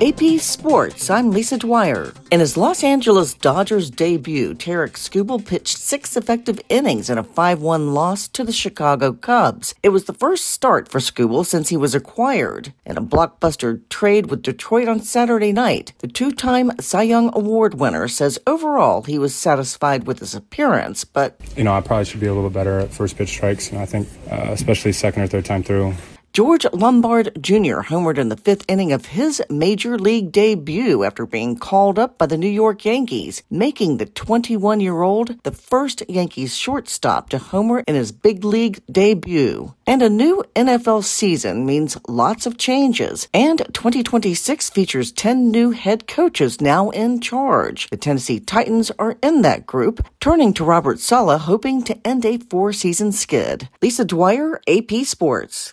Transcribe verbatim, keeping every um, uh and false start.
A P Sports, I'm Lisa Dwyer. In his Los Angeles Dodgers debut, Tarik Skubal pitched six effective innings in a five one loss to the Chicago Cubs. It was the first start for Skubal since he was acquired. In a blockbuster trade with Detroit on Saturday night, the two-time Cy Young Award winner says overall he was satisfied with his appearance, but... You know, I probably should be a little bit better at first pitch strikes, and I think uh, especially second or third time through. George Lombard Junior homered in the fifth inning of his major league debut after being called up by the New York Yankees, making the twenty-one-year-old the first Yankees shortstop to homer in his big league debut. And a new N F L season means lots of changes, and twenty twenty-six features ten new head coaches now in charge. The Tennessee Titans are in that group, turning to Robert Saleh, hoping to end a four-season skid. Lisa Dwyer, A P Sports.